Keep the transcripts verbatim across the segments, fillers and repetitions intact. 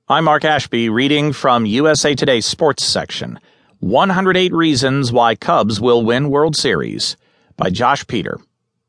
I'm Mark Ashby, reading from U S A Today's Sports section. one hundred eight Reasons Why Cubs Will Win World Series by Josh Peter.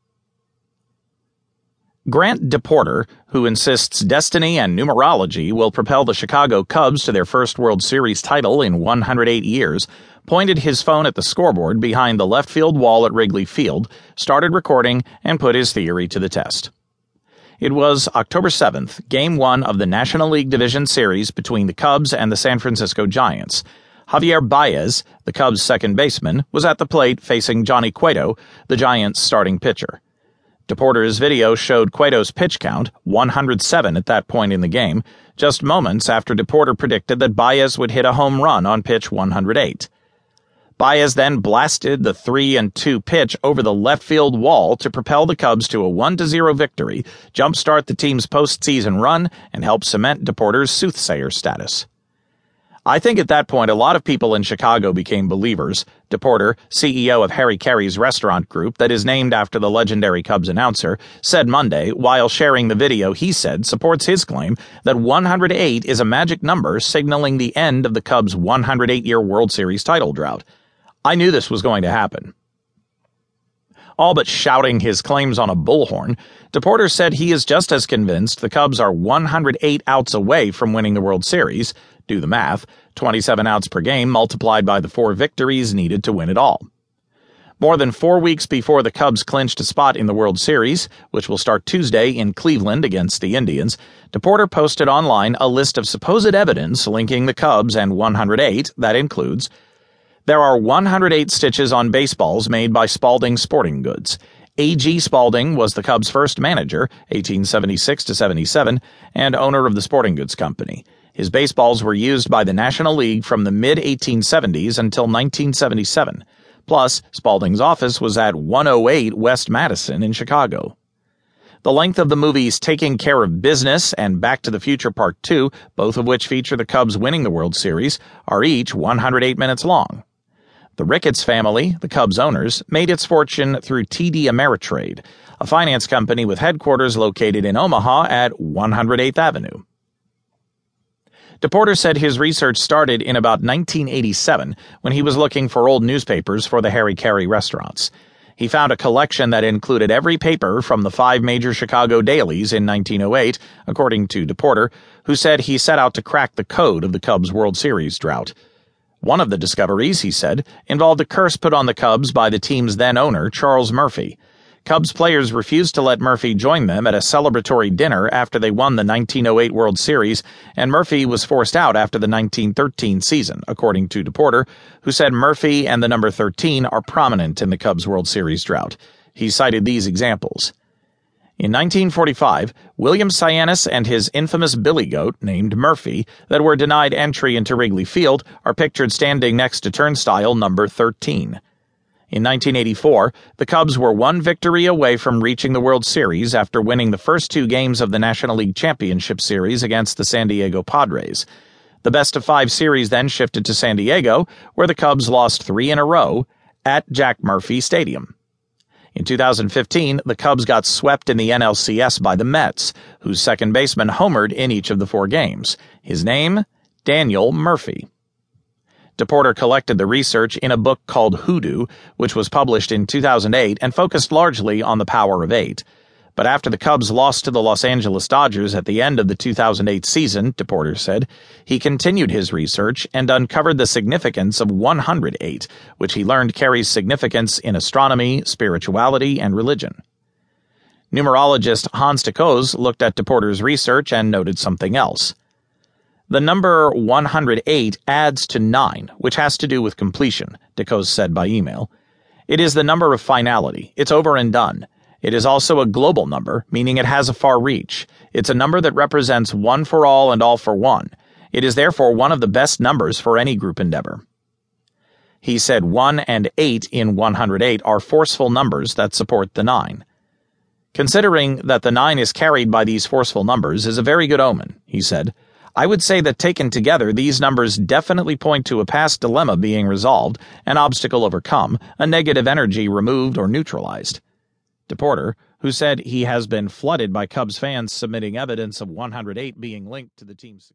Grant DePorter, who insists destiny and numerology will propel the Chicago Cubs to their first World Series title in one hundred eight years, pointed his phone at the scoreboard behind the left field wall at Wrigley Field, started recording, and put his theory to the test. It was October seventh, Game one of the National League Division Series between the Cubs and the San Francisco Giants. Javier Baez, the Cubs' second baseman, was at the plate facing Johnny Cueto, the Giants' starting pitcher. DePorter's video showed Cueto's pitch count, one hundred seven at that point in the game, just moments after DePorter predicted that Baez would hit a home run on pitch one hundred eight. Baez then blasted the three and two pitch over the left field wall to propel the Cubs to a one to zero victory, jumpstart the team's postseason run, and help cement DePorter's soothsayer status. I think at that point a lot of people in Chicago became believers. DePorter, C E O of Harry Caray's restaurant group that is named after the legendary Cubs announcer, said Monday, while sharing the video he said supports his claim that one hundred eight is a magic number signaling the end of the Cubs' one hundred eight year World Series title drought. I knew this was going to happen. All but shouting his claims on a bullhorn, DePorter said he is just as convinced the Cubs are one hundred eight outs away from winning the World Series. Do the math, twenty-seven outs per game multiplied by the four victories needed to win it all. More than four weeks before the Cubs clinched a spot in the World Series, which will start Tuesday in Cleveland against the Indians, DePorter posted online a list of supposed evidence linking the Cubs and one hundred eight that includes: there are one hundred eight stitches on baseballs made by Spalding Sporting Goods. A G Spalding was the Cubs' first manager, eighteen seventy-six to seventy-seven, and owner of the Sporting Goods Company. His baseballs were used by the National League from the mid eighteen seventies until nineteen seventy-seven. Plus, Spalding's office was at one oh eight West Madison in Chicago. The length of the movies Taking Care of Business and Back to the Future Part two, both of which feature the Cubs winning the World Series, are each one hundred eight minutes long. The Ricketts family, the Cubs owners, made its fortune through T D Ameritrade, a finance company with headquarters located in Omaha at one hundred eighth Avenue. DePorter said his research started in about nineteen eighty-seven when he was looking for old newspapers for the Harry Caray restaurants. He found a collection that included every paper from the five major Chicago dailies in nineteen oh eight, according to DePorter, who said he set out to crack the code of the Cubs' World Series drought. One of the discoveries, he said, involved a curse put on the Cubs by the team's then-owner, Charles Murphy. Cubs players refused to let Murphy join them at a celebratory dinner after they won the nineteen oh eight World Series, and Murphy was forced out after the nineteen thirteen season, according to DePorter, who said Murphy and the number thirteen are prominent in the Cubs' World Series drought. He cited these examples. In nineteen forty-five, William Cyanis and his infamous billy goat, named Murphy, that were denied entry into Wrigley Field, are pictured standing next to turnstile number thirteen. In nineteen eighty-four, the Cubs were one victory away from reaching the World Series after winning the first two games of the National League Championship Series against the San Diego Padres. The best-of-five series then shifted to San Diego, where the Cubs lost three in a row at Jack Murphy Stadium. In two thousand fifteen, the Cubs got swept in the N L C S by the Mets, whose second baseman homered in each of the four games. His name? Daniel Murphy. DePorter collected the research in a book called Hoodoo, which was published in two thousand eight and focused largely on the power of eight. But after the Cubs lost to the Los Angeles Dodgers at the end of the two thousand eight season, DePorter said, he continued his research and uncovered the significance of one hundred eight, which he learned carries significance in astronomy, spirituality, and religion. Numerologist Hans de Coz looked at DePorter's research and noted something else. The number one hundred eight adds to nine, which has to do with completion, de Coz said by email. It is the number of finality. It's over and done. It is also a global number, meaning it has a far reach. It's a number that represents one for all and all for one. It is therefore one of the best numbers for any group endeavor. He said one and eight in one hundred eight are forceful numbers that support the nine. Considering that the nine is carried by these forceful numbers is a very good omen, he said. I would say that taken together, these numbers definitely point to a past dilemma being resolved, an obstacle overcome, a negative energy removed or neutralized. DePorter, who said he has been flooded by Cubs fans submitting evidence of one hundred eight being linked to the team's success.